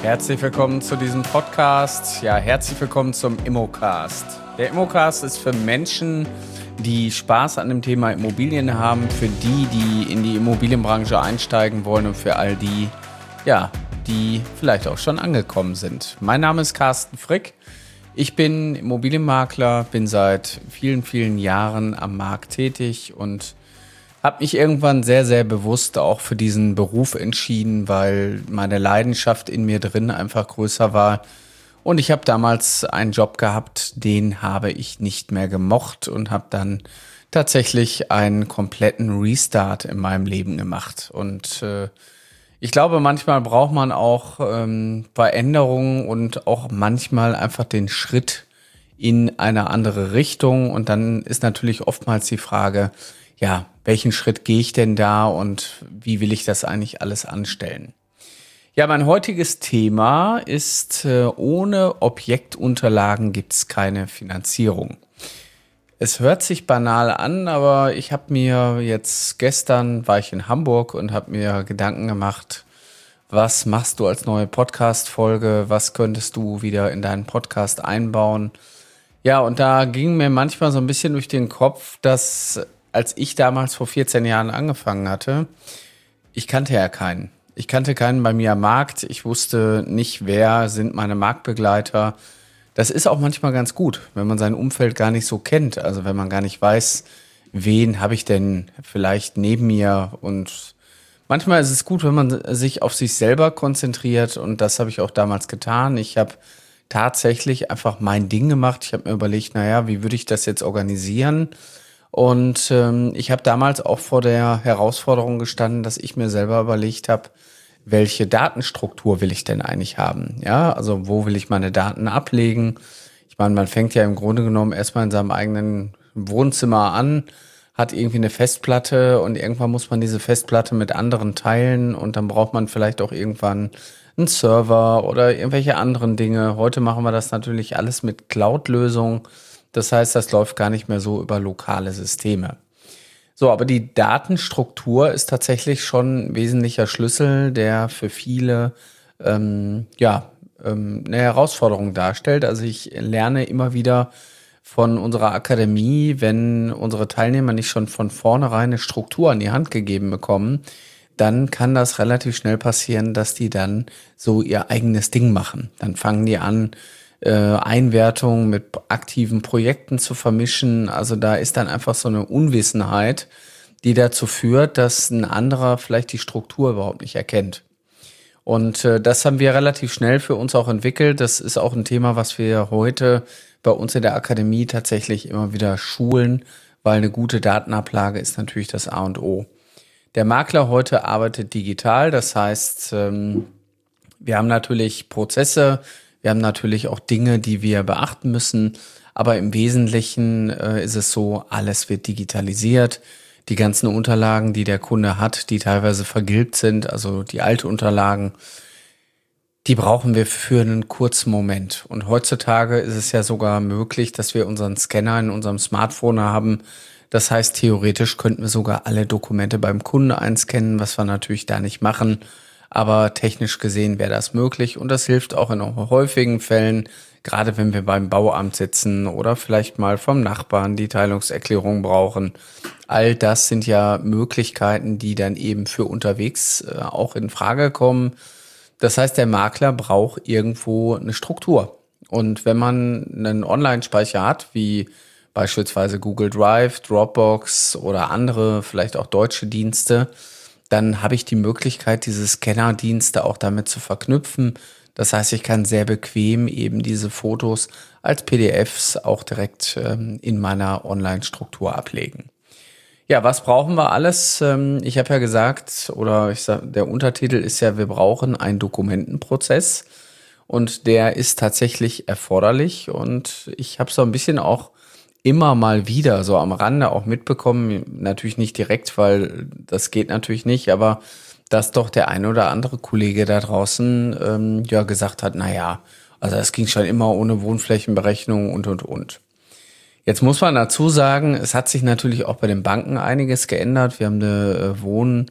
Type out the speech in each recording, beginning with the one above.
Herzlich willkommen zu diesem Podcast. Ja, herzlich willkommen zum Immocast. Der Immocast ist für Menschen, die Spaß an dem Thema Immobilien haben, für die, die in die Immobilienbranche einsteigen wollen und für all die, ja, die vielleicht auch schon angekommen sind. Mein Name ist Carsten Frick. Ich bin Immobilienmakler, bin seit vielen, vielen Jahren am Markt tätig und habe mich irgendwann sehr, sehr bewusst auch für diesen Beruf entschieden, weil meine Leidenschaft in mir drin einfach größer war. Und ich habe damals einen Job gehabt, den habe ich nicht mehr gemocht und habe dann tatsächlich einen kompletten Restart in meinem Leben gemacht. Und ich glaube, manchmal braucht man auch Veränderungen und auch manchmal einfach den Schritt in eine andere Richtung. Und dann ist natürlich oftmals die Frage, ja, welchen Schritt gehe ich denn da und wie will ich das eigentlich alles anstellen? Ja, mein heutiges Thema ist, ohne Objektunterlagen gibt es keine Finanzierung. Es hört sich banal an, aber ich habe mir gestern war ich in Hamburg und habe mir Gedanken gemacht, was machst du als neue Podcast-Folge, was könntest du wieder in deinen Podcast einbauen? Ja, und da ging mir manchmal so ein bisschen durch den Kopf, dass als ich damals vor 14 Jahren angefangen hatte, ich kannte ja keinen. Ich kannte keinen bei mir am Markt. Ich wusste nicht, wer sind meine Marktbegleiter. Das ist auch manchmal ganz gut, wenn man sein Umfeld gar nicht so kennt. Also wenn man gar nicht weiß, wen habe ich denn vielleicht neben mir. Und manchmal ist es gut, wenn man sich auf sich selber konzentriert. Und das habe ich auch damals getan. Ich habe tatsächlich einfach mein Ding gemacht. Ich habe mir überlegt, naja, wie würde ich das jetzt organisieren? Und ich habe damals auch vor der Herausforderung gestanden, dass ich mir selber überlegt habe, welche Datenstruktur will ich denn eigentlich haben? Ja, also wo will ich meine Daten ablegen? Ich meine, man fängt ja im Grunde genommen erstmal in seinem eigenen Wohnzimmer an, hat irgendwie eine Festplatte und irgendwann muss man diese Festplatte mit anderen teilen und dann braucht man vielleicht auch irgendwann einen Server oder irgendwelche anderen Dinge. Heute machen wir das natürlich alles mit Cloud-Lösungen. Das heißt, das läuft gar nicht mehr so über lokale Systeme. So, aber die Datenstruktur ist tatsächlich schon ein wesentlicher Schlüssel, der für viele eine Herausforderung darstellt. Also ich lerne immer wieder von unserer Akademie, wenn unsere Teilnehmer nicht schon von vornherein eine Struktur an die Hand gegeben bekommen, dann kann das relativ schnell passieren, dass die dann so ihr eigenes Ding machen. Dann fangen die an, Einwertungen mit aktiven Projekten zu vermischen. Also da ist dann einfach so eine Unwissenheit, die dazu führt, dass ein anderer vielleicht die Struktur überhaupt nicht erkennt. Und das haben wir relativ schnell für uns auch entwickelt. Das ist auch ein Thema, was wir heute bei uns in der Akademie tatsächlich immer wieder schulen, weil eine gute Datenablage ist natürlich das A und O. Der Makler heute arbeitet digital, das heißt, wir haben natürlich Prozesse, wir haben natürlich auch Dinge, die wir beachten müssen, aber im Wesentlichen ist es so, alles wird digitalisiert. Die ganzen Unterlagen, die der Kunde hat, die teilweise vergilbt sind, also die alten Unterlagen, die brauchen wir für einen kurzen Moment. Und heutzutage ist es ja sogar möglich, dass wir unseren Scanner in unserem Smartphone haben. Das heißt, theoretisch könnten wir sogar alle Dokumente beim Kunden einscannen, was wir natürlich da nicht machen. Aber technisch gesehen wäre das möglich und das hilft auch in häufigen Fällen, gerade wenn wir beim Bauamt sitzen oder vielleicht mal vom Nachbarn die Teilungserklärung brauchen. All das sind ja Möglichkeiten, die dann eben für unterwegs auch in Frage kommen. Das heißt, der Makler braucht irgendwo eine Struktur. Und wenn man einen Online-Speicher hat, wie beispielsweise Google Drive, Dropbox oder andere, vielleicht auch deutsche Dienste, dann habe ich die Möglichkeit, diese Scannerdienste auch damit zu verknüpfen. Das heißt, ich kann sehr bequem eben diese Fotos als PDFs auch direkt in meiner Online-Struktur ablegen. Ja, was brauchen wir alles? Ich habe ja gesagt, der Untertitel ist ja, wir brauchen einen Dokumentenprozess und der ist tatsächlich erforderlich und ich habe so ein bisschen auch immer mal wieder so am Rande auch mitbekommen, natürlich nicht direkt, weil das geht natürlich nicht, aber dass doch der ein oder andere Kollege da draußen gesagt hat, naja, also das ging schon immer ohne Wohnflächenberechnung und. Jetzt muss man dazu sagen, es hat sich natürlich auch bei den Banken einiges geändert. Wir haben eine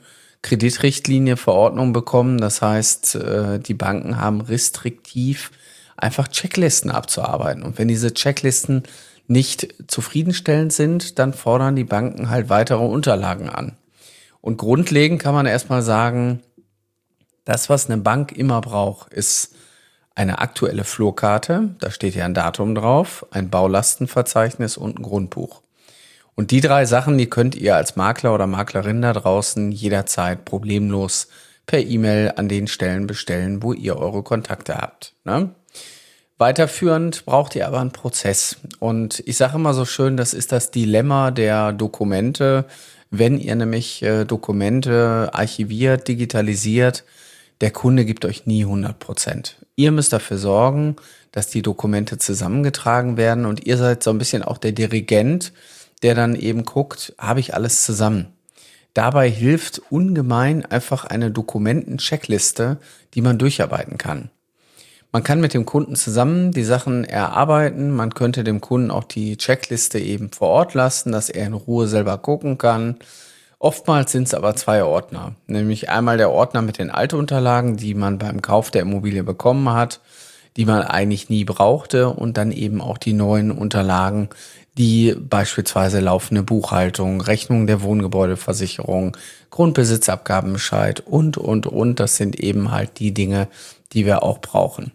Kreditrichtlinie, Verordnung bekommen. Das heißt, die Banken haben restriktiv einfach Checklisten abzuarbeiten. Und wenn diese Checklisten nicht zufriedenstellend sind, dann fordern die Banken halt weitere Unterlagen an. Und grundlegend kann man erstmal sagen, das, was eine Bank immer braucht, ist eine aktuelle Flurkarte, da steht ja ein Datum drauf, ein Baulastenverzeichnis und ein Grundbuch. Und die 3 Sachen, die könnt ihr als Makler oder Maklerin da draußen jederzeit problemlos per E-Mail an den Stellen bestellen, wo ihr eure Kontakte habt. Ne? Weiterführend braucht ihr aber einen Prozess. Und ich sage immer so schön, das ist das Dilemma der Dokumente. Wenn ihr nämlich Dokumente archiviert, digitalisiert, der Kunde gibt euch nie 100%. Ihr müsst dafür sorgen, dass die Dokumente zusammengetragen werden und ihr seid so ein bisschen auch der Dirigent, der dann eben guckt, habe ich alles zusammen. Dabei hilft ungemein einfach eine Dokumentencheckliste, die man durcharbeiten kann. Man kann mit dem Kunden zusammen die Sachen erarbeiten. Man könnte dem Kunden auch die Checkliste eben vor Ort lassen, dass er in Ruhe selber gucken kann. Oftmals sind es aber 2 Ordner. Nämlich einmal der Ordner mit den Altunterlagen, die man beim Kauf der Immobilie bekommen hat, die man eigentlich nie brauchte. Und dann eben auch die neuen Unterlagen, die beispielsweise laufende Buchhaltung, Rechnung der Wohngebäudeversicherung, Grundbesitzabgabenbescheid und. Das sind eben halt die Dinge, die wir auch brauchen.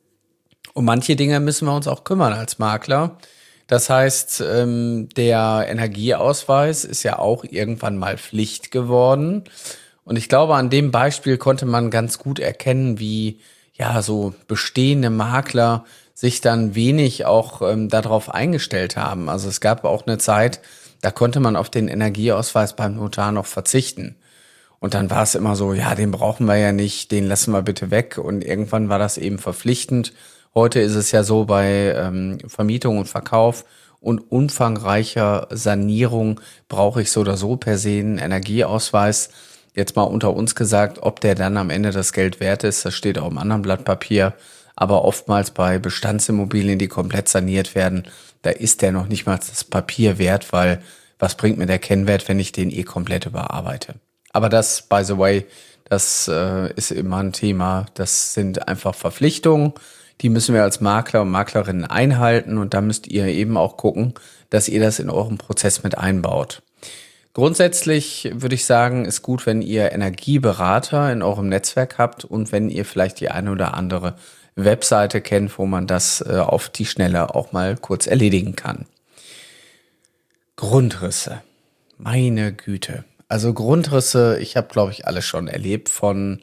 Um manche Dinge müssen wir uns auch kümmern als Makler. Das heißt, der Energieausweis ist ja auch irgendwann mal Pflicht geworden. Und ich glaube, an dem Beispiel konnte man ganz gut erkennen, wie ja so bestehende Makler sich dann wenig auch darauf eingestellt haben. Also es gab auch eine Zeit, da konnte man auf den Energieausweis beim Notar noch verzichten. Und dann war es immer so, ja, den brauchen wir ja nicht, den lassen wir bitte weg. Und irgendwann war das eben verpflichtend. Heute ist es ja so bei Vermietung und Verkauf und umfangreicher Sanierung brauche ich so oder so per se einen Energieausweis. Jetzt mal unter uns gesagt, ob der dann am Ende das Geld wert ist, das steht auf einem anderen Blatt Papier. Aber oftmals bei Bestandsimmobilien, die komplett saniert werden, da ist der noch nicht mal das Papier wert, weil was bringt mir der Kennwert, wenn ich den komplett überarbeite? Aber das, by the way, das ist immer ein Thema. Das sind einfach Verpflichtungen, die müssen wir als Makler und Maklerinnen einhalten. Und da müsst ihr eben auch gucken, dass ihr das in eurem Prozess mit einbaut. Grundsätzlich würde ich sagen, ist gut, wenn ihr Energieberater in eurem Netzwerk habt und wenn ihr vielleicht die eine oder andere Webseite kennt, wo man das auf die Schnelle auch mal kurz erledigen kann. Grundrisse. Meine Güte. Also Grundrisse, ich habe, glaube ich, alles schon erlebt, von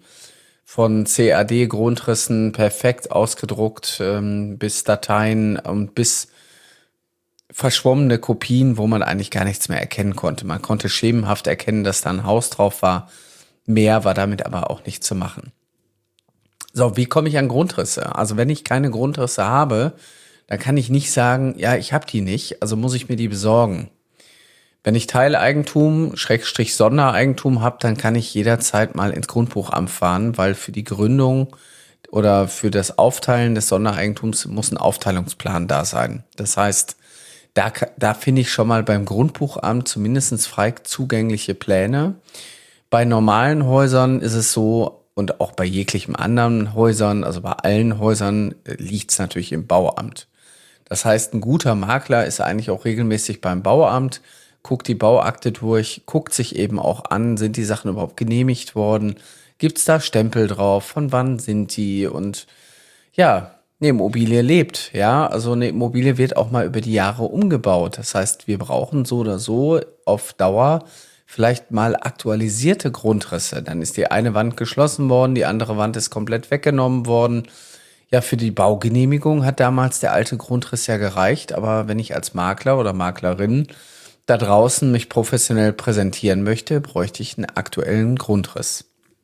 CAD-Grundrissen perfekt ausgedruckt bis Dateien und bis verschwommene Kopien, wo man eigentlich gar nichts mehr erkennen konnte. Man konnte schemenhaft erkennen, dass da ein Haus drauf war. Mehr war damit aber auch nicht zu machen. So, wie komme ich an Grundrisse? Also wenn ich keine Grundrisse habe, dann kann ich nicht sagen, ja, ich habe die nicht, also muss ich mir die besorgen. Wenn ich Teileigentum, Sondereigentum habe, dann kann ich jederzeit mal ins Grundbuchamt fahren, weil für die Gründung oder für das Aufteilen des Sondereigentums muss ein Aufteilungsplan da sein. Das heißt, da finde ich schon mal beim Grundbuchamt zumindest frei zugängliche Pläne. Bei normalen Häusern ist es so, und auch bei jeglichen anderen Häusern, also bei allen Häusern, liegt es natürlich im Bauamt. Das heißt, ein guter Makler ist eigentlich auch regelmäßig beim Bauamt, guckt die Bauakte durch, guckt sich eben auch an, sind die Sachen überhaupt genehmigt worden, gibt es da Stempel drauf, von wann sind die und ja, eine Immobilie lebt, ja, also eine Immobilie wird auch mal über die Jahre umgebaut. Das heißt, wir brauchen so oder so auf Dauer vielleicht mal aktualisierte Grundrisse. Dann ist die eine Wand geschlossen worden, die andere Wand ist komplett weggenommen worden. Ja, für die Baugenehmigung hat damals der alte Grundriss ja gereicht, aber wenn ich als Makler oder Maklerin da draußen mich professionell präsentieren möchte, bräuchte ich einen aktuellen Grundriss.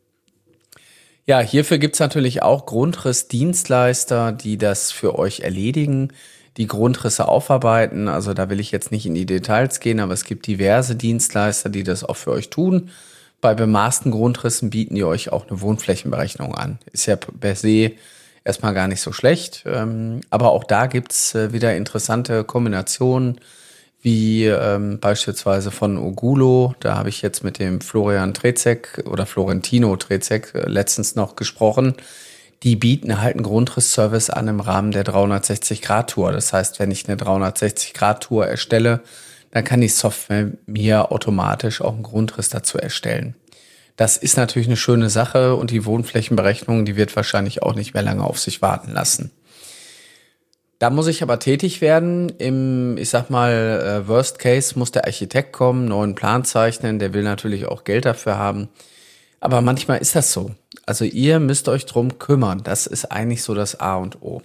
Ja, hierfür gibt's natürlich auch Grundrissdienstleister, die das für euch erledigen, die Grundrisse aufarbeiten. Also da will ich jetzt nicht in die Details gehen, aber es gibt diverse Dienstleister, die das auch für euch tun. Bei bemaßten Grundrissen bieten die euch auch eine Wohnflächenberechnung an. Ist ja per se erstmal gar nicht so schlecht. Aber auch da gibt's wieder interessante Kombinationen, wie beispielsweise von Ogulo. Da habe ich jetzt mit dem Florian Trezek oder Florentino Trezek letztens noch gesprochen. Die bieten halt einen Grundrissservice an im Rahmen der 360-Grad-Tour. Das heißt, wenn ich eine 360-Grad-Tour erstelle, dann kann die Software mir automatisch auch einen Grundriss dazu erstellen. Das ist natürlich eine schöne Sache und die Wohnflächenberechnung, die wird wahrscheinlich auch nicht mehr lange auf sich warten lassen. Da muss ich aber tätig werden. Im, ich sag mal, Worst Case muss der Architekt kommen, neuen Plan zeichnen. Der will natürlich auch Geld dafür haben. Aber manchmal ist das so. Also ihr müsst euch drum kümmern. Das ist eigentlich so das A und O.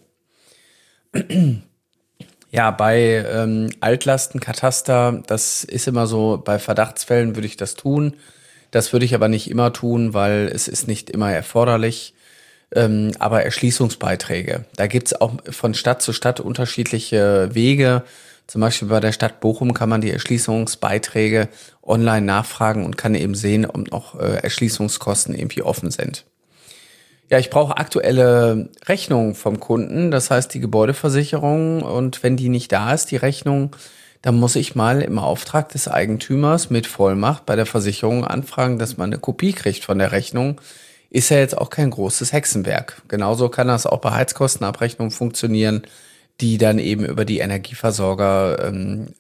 Ja, bei Altlastenkataster, das ist immer so, bei Verdachtsfällen würde ich das tun. Das würde ich aber nicht immer tun, weil es ist nicht immer erforderlich. Aber Erschließungsbeiträge, da gibt's auch von Stadt zu Stadt unterschiedliche Wege. Zum Beispiel bei der Stadt Bochum kann man die Erschließungsbeiträge online nachfragen und kann eben sehen, ob noch Erschließungskosten irgendwie offen sind. Ja, ich brauche aktuelle Rechnungen vom Kunden, das heißt die Gebäudeversicherung. Und wenn die nicht da ist, die Rechnung, dann muss ich mal im Auftrag des Eigentümers mit Vollmacht bei der Versicherung anfragen, dass man eine Kopie kriegt von der Rechnung. Ist ja jetzt auch kein großes Hexenwerk. Genauso kann das auch bei Heizkostenabrechnungen funktionieren, die dann eben über die Energieversorger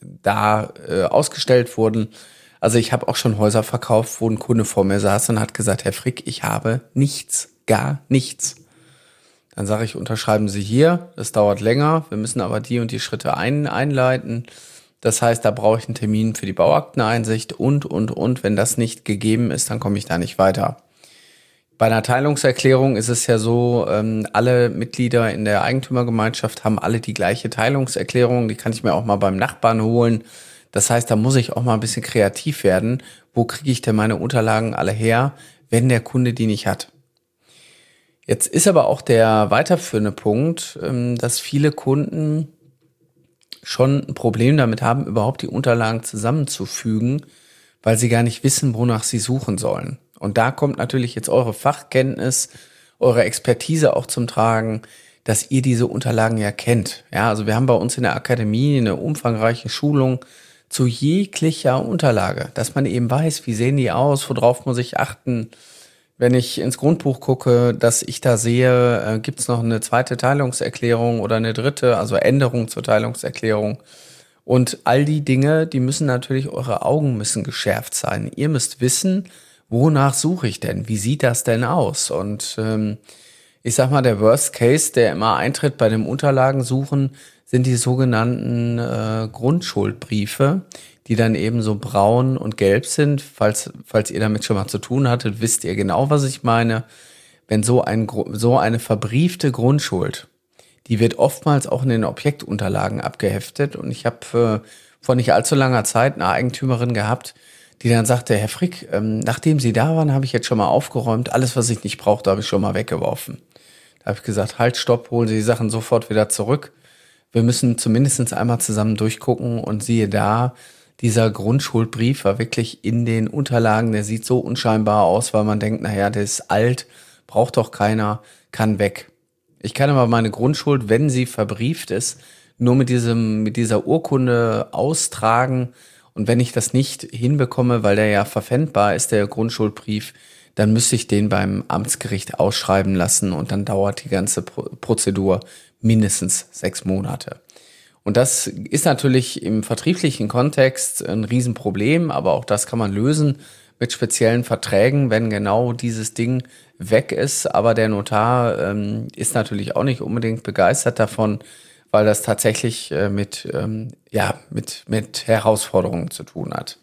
ausgestellt wurden. Also ich habe auch schon Häuser verkauft, wo ein Kunde vor mir saß und hat gesagt, Herr Frick, ich habe nichts, gar nichts. Dann sage ich, unterschreiben Sie hier, das dauert länger, wir müssen aber die und die Schritte einleiten. Das heißt, da brauche ich einen Termin für die Bauakteneinsicht und. Wenn das nicht gegeben ist, dann komme ich da nicht weiter. Bei einer Teilungserklärung ist es ja so, alle Mitglieder in der Eigentümergemeinschaft haben alle die gleiche Teilungserklärung. Die kann ich mir auch mal beim Nachbarn holen. Das heißt, da muss ich auch mal ein bisschen kreativ werden. Wo kriege ich denn meine Unterlagen alle her, wenn der Kunde die nicht hat? Jetzt ist aber auch der weiterführende Punkt, dass viele Kunden schon ein Problem damit haben, überhaupt die Unterlagen zusammenzufügen, weil sie gar nicht wissen, wonach sie suchen sollen. Und da kommt natürlich jetzt eure Fachkenntnis, eure Expertise auch zum Tragen, dass ihr diese Unterlagen ja kennt. Ja, also wir haben bei uns in der Akademie eine umfangreiche Schulung zu jeglicher Unterlage, dass man eben weiß, wie sehen die aus, worauf muss ich achten. Wenn ich ins Grundbuch gucke, dass ich da sehe, gibt es noch eine zweite Teilungserklärung oder eine dritte, also Änderung zur Teilungserklärung. Und all die Dinge, die müssen natürlich, eure Augen müssen geschärft sein. Ihr müsst wissen, wonach suche ich denn? Wie sieht das denn aus? Und ich sag mal, der Worst Case, der immer eintritt bei dem Unterlagensuchen, sind die sogenannten Grundschuldbriefe, die dann eben so braun und gelb sind. Falls ihr damit schon mal zu tun hattet, wisst ihr genau, was ich meine. Wenn so eine verbriefte Grundschuld, die wird oftmals auch in den Objektunterlagen abgeheftet. Und ich habe vor nicht allzu langer Zeit eine Eigentümerin gehabt, die dann sagte, Herr Frick, nachdem Sie da waren, habe ich jetzt schon mal aufgeräumt. Alles, was ich nicht brauchte, habe ich schon mal weggeworfen. Da habe ich gesagt, halt, stopp, holen Sie die Sachen sofort wieder zurück. Wir müssen zumindest einmal zusammen durchgucken und siehe da, dieser Grundschuldbrief war wirklich in den Unterlagen, der sieht so unscheinbar aus, weil man denkt, naja, der ist alt, braucht doch keiner, kann weg. Ich kann aber meine Grundschuld, wenn sie verbrieft ist, nur mit dieser Urkunde austragen. Und wenn ich das nicht hinbekomme, weil der ja verpfändbar ist, der Grundschuldbrief, dann müsste ich den beim Amtsgericht ausschreiben lassen und dann dauert die ganze Prozedur mindestens 6 Monate. Und das ist natürlich im vertrieblichen Kontext ein Riesenproblem, aber auch das kann man lösen mit speziellen Verträgen, wenn genau dieses Ding weg ist. Aber der Notar ist natürlich auch nicht unbedingt begeistert davon, weil das tatsächlich mit Herausforderungen zu tun hat.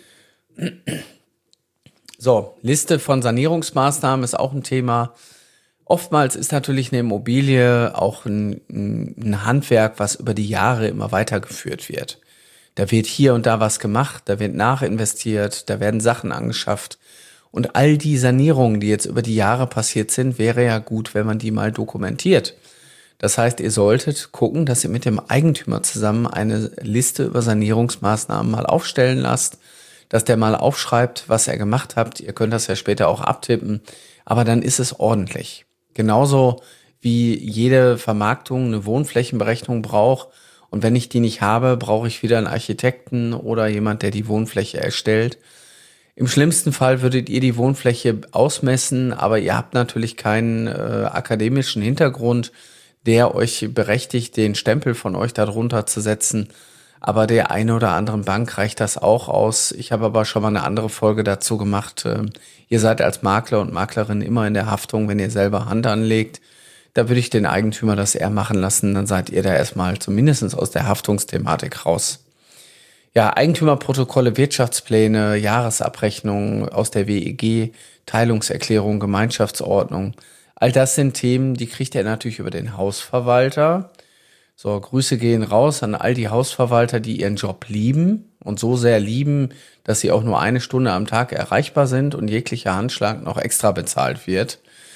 So, Liste von Sanierungsmaßnahmen ist auch ein Thema. Oftmals ist natürlich eine Immobilie auch ein Handwerk, was über die Jahre immer weitergeführt wird. Da wird hier und da was gemacht, da wird nachinvestiert, da werden Sachen angeschafft. Und all die Sanierungen, die jetzt über die Jahre passiert sind, wäre ja gut, wenn man die mal dokumentiert. Das heißt, ihr solltet gucken, dass ihr mit dem Eigentümer zusammen eine Liste über Sanierungsmaßnahmen mal aufstellen lasst, dass der mal aufschreibt, was er gemacht habt. Ihr könnt das ja später auch abtippen, aber dann ist es ordentlich. Genauso wie jede Vermarktung eine Wohnflächenberechnung braucht Und wenn ich die nicht habe, brauche ich wieder einen Architekten oder jemand, der die Wohnfläche erstellt. Im schlimmsten Fall würdet ihr die Wohnfläche ausmessen, aber ihr habt natürlich keinen akademischen Hintergrund, der euch berechtigt, den Stempel von euch darunter zu setzen. Aber der eine oder anderen Bank reicht das auch aus. Ich habe aber schon mal eine andere Folge dazu gemacht. Ihr seid als Makler und Maklerin immer in der Haftung, wenn ihr selber Hand anlegt. Da würde ich den Eigentümer das eher machen lassen. Dann seid ihr da erstmal zumindest aus der Haftungsthematik raus. Ja, Eigentümerprotokolle, Wirtschaftspläne, Jahresabrechnungen aus der WEG, Teilungserklärung, Gemeinschaftsordnung. All das sind Themen, die kriegt ihr natürlich über den Hausverwalter. So, Grüße gehen raus an all die Hausverwalter, die ihren Job lieben und so sehr lieben, dass sie auch nur 1 Stunde am Tag erreichbar sind und jeglicher Handschlag noch extra bezahlt wird.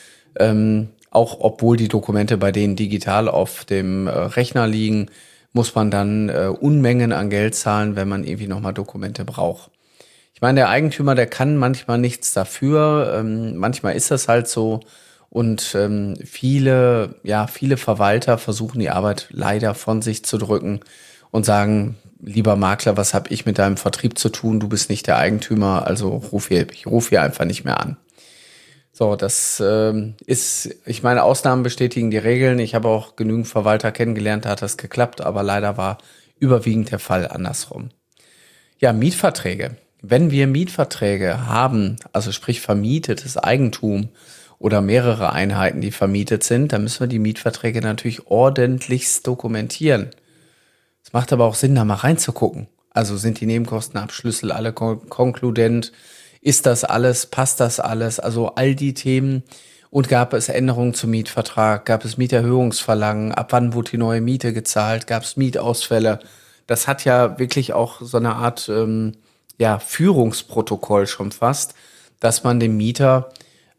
Auch obwohl die Dokumente bei denen digital auf dem Rechner liegen, muss man dann Unmengen an Geld zahlen, wenn man irgendwie nochmal Dokumente braucht. Ich meine, der Eigentümer, der kann manchmal nichts dafür. Manchmal ist das halt so. Und viele Verwalter versuchen die Arbeit leider von sich zu drücken und sagen, lieber Makler, was habe ich mit deinem Vertrieb zu tun? Du bist nicht der Eigentümer, also ich ruf hier einfach nicht mehr an. So, das ich meine, Ausnahmen bestätigen die Regeln. Ich habe auch genügend Verwalter kennengelernt, da hat das geklappt, aber leider war überwiegend der Fall andersrum. Ja, Mietverträge. Wenn wir Mietverträge haben, also sprich vermietetes Eigentum oder mehrere Einheiten, die vermietet sind, dann müssen wir die Mietverträge natürlich ordentlichst dokumentieren. Es macht aber auch Sinn, da mal reinzugucken. Also sind die Nebenkostenabschlüsse alle konkludent? Ist das alles? Passt das alles? Also all die Themen. Und gab es Änderungen zum Mietvertrag? Gab es Mieterhöhungsverlangen? Ab wann wurde die neue Miete gezahlt? Gab es Mietausfälle? Das hat ja wirklich auch so eine Art Führungsprotokoll schon fast, dass man dem Mieter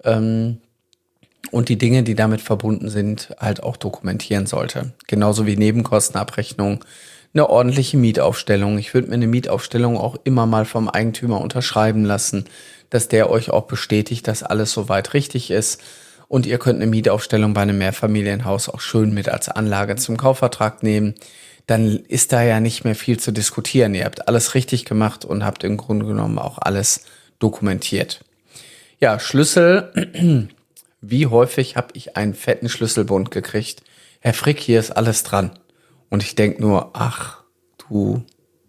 und die Dinge, die damit verbunden sind, halt auch dokumentieren sollte. Genauso wie Nebenkostenabrechnung, eine ordentliche Mietaufstellung. Ich würde mir eine Mietaufstellung auch immer mal vom Eigentümer unterschreiben lassen, dass der euch auch bestätigt, dass alles soweit richtig ist. Und ihr könnt eine Mietaufstellung bei einem Mehrfamilienhaus auch schön mit als Anlage zum Kaufvertrag nehmen. Dann ist da ja nicht mehr viel zu diskutieren. Ihr habt alles richtig gemacht und habt im Grunde genommen auch alles dokumentiert. Ja, Schlüssel. Wie häufig habe ich einen fetten Schlüsselbund gekriegt? Herr Frick, hier ist alles dran. Und ich denke nur, ach du, ...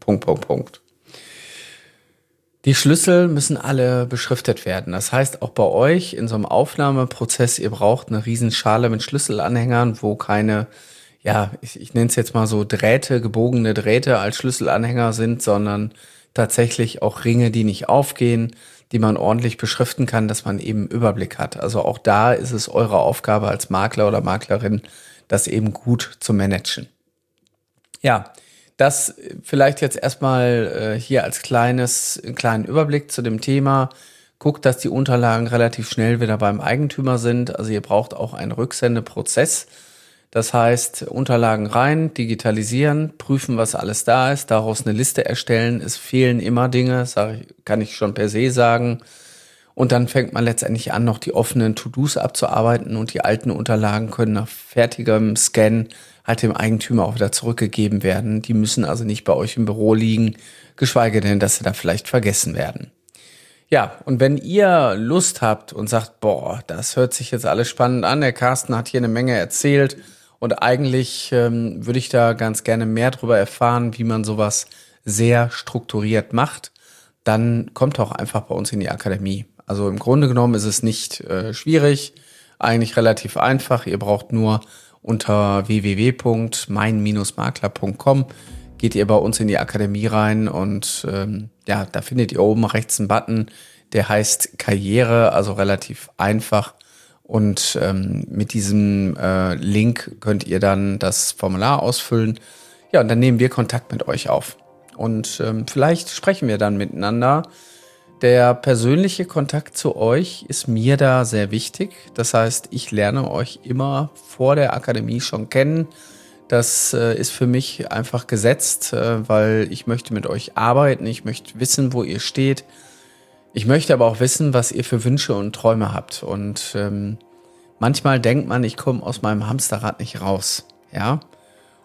Die Schlüssel müssen alle beschriftet werden. Das heißt, auch bei euch in so einem Aufnahmeprozess, ihr braucht eine Riesenschale mit Schlüsselanhängern, wo keine, ich nenne es jetzt mal so Drähte, gebogene Drähte als Schlüsselanhänger sind, sondern tatsächlich auch Ringe, die nicht aufgehen, die man ordentlich beschriften kann, dass man eben Überblick hat. Also auch da ist es eure Aufgabe als Makler oder Maklerin, das eben gut zu managen. Ja, das vielleicht jetzt erstmal hier als kleinen Überblick zu dem Thema. Guckt, dass die Unterlagen relativ schnell wieder beim Eigentümer sind. Also ihr braucht auch einen Rücksendeprozess. Das heißt, Unterlagen rein, digitalisieren, prüfen, was alles da ist, daraus eine Liste erstellen. Es fehlen immer Dinge, kann ich schon per se sagen. Und dann fängt man letztendlich an, noch die offenen To-Dos abzuarbeiten und die alten Unterlagen können nach fertigem Scan halt dem Eigentümer auch wieder zurückgegeben werden. Die müssen also nicht bei euch im Büro liegen, geschweige denn, dass sie da vielleicht vergessen werden. Ja, und wenn ihr Lust habt und sagt, boah, das hört sich jetzt alles spannend an, der Carsten hat hier eine Menge erzählt und eigentlich würde ich da ganz gerne mehr drüber erfahren, wie man sowas sehr strukturiert macht, dann kommt doch einfach bei uns in die Akademie. Also im Grunde genommen ist es nicht schwierig, eigentlich relativ einfach. Ihr braucht nur unter www.mein-makler.com geht ihr bei uns in die Akademie rein und da findet ihr oben rechts einen Button, der heißt Karriere, also relativ einfach. Und mit diesem Link könnt ihr dann das Formular ausfüllen. Ja, und dann nehmen wir Kontakt mit euch auf. Und vielleicht sprechen wir dann miteinander. Der persönliche Kontakt zu euch ist mir da sehr wichtig. Das heißt, ich lerne euch immer vor der Akademie schon kennen. Das ist für mich einfach gesetzt, weil ich möchte mit euch arbeiten. Ich möchte wissen, wo ihr steht. Ich möchte aber auch wissen, was ihr für Wünsche und Träume habt. Und manchmal denkt man, ich komme aus meinem Hamsterrad nicht raus. Ja.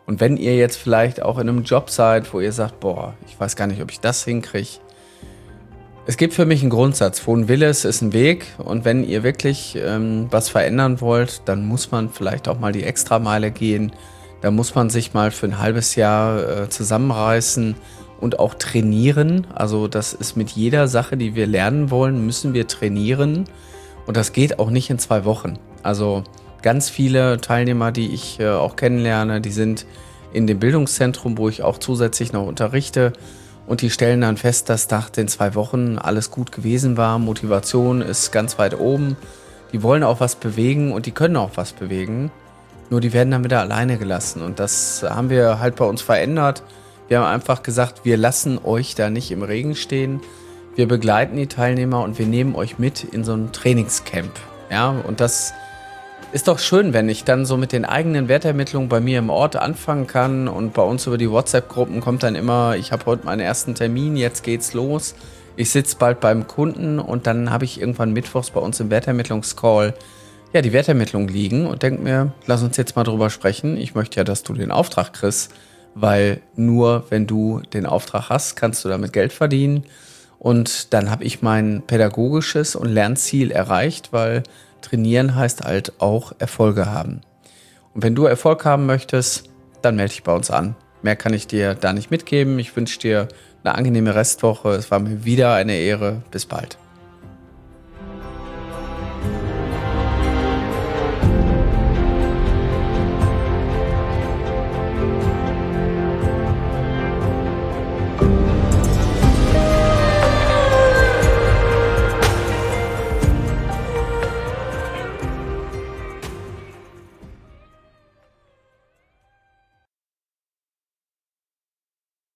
Und wenn ihr jetzt vielleicht auch in einem Job seid, wo ihr sagt, boah, ich weiß gar nicht, ob ich das hinkriege. Es gibt für mich einen Grundsatz, wo ein Wille ist, ist ein Weg. Und wenn ihr wirklich was verändern wollt, dann muss man vielleicht auch mal die Extrameile gehen. Da muss man sich mal für ein halbes Jahr zusammenreißen und auch trainieren. Also das ist mit jeder Sache, die wir lernen wollen, müssen wir trainieren. Und das geht auch nicht in 2 Wochen. Also ganz viele Teilnehmer, die ich auch kennenlerne, die sind in dem Bildungszentrum, wo ich auch zusätzlich noch unterrichte. Und die stellen dann fest, dass nach den 2 Wochen alles gut gewesen war. Motivation ist ganz weit oben. Die wollen auch was bewegen und die können auch was bewegen. Nur die werden dann wieder alleine gelassen. Und das haben wir halt bei uns verändert. Wir haben einfach gesagt, wir lassen euch da nicht im Regen stehen. Wir begleiten die Teilnehmer und wir nehmen euch mit in so ein Trainingscamp. Ja, und das ist doch schön, wenn ich dann so mit den eigenen Wertermittlungen bei mir im Ort anfangen kann. Und bei uns über die WhatsApp-Gruppen kommt dann immer, ich habe heute meinen ersten Termin, jetzt geht's los. Ich sitze bald beim Kunden und dann habe ich irgendwann mittwochs bei uns im Wertermittlungscall die Wertermittlung liegen und denke mir, lass uns jetzt mal drüber sprechen. Ich möchte ja, dass du den Auftrag kriegst, weil nur wenn du den Auftrag hast, kannst du damit Geld verdienen. Und dann habe ich mein pädagogisches und Lernziel erreicht, weil trainieren heißt halt auch Erfolge haben. Und wenn du Erfolg haben möchtest, dann melde dich bei uns an. Mehr kann ich dir da nicht mitgeben. Ich wünsche dir eine angenehme Restwoche. Es war mir wieder eine Ehre. Bis bald.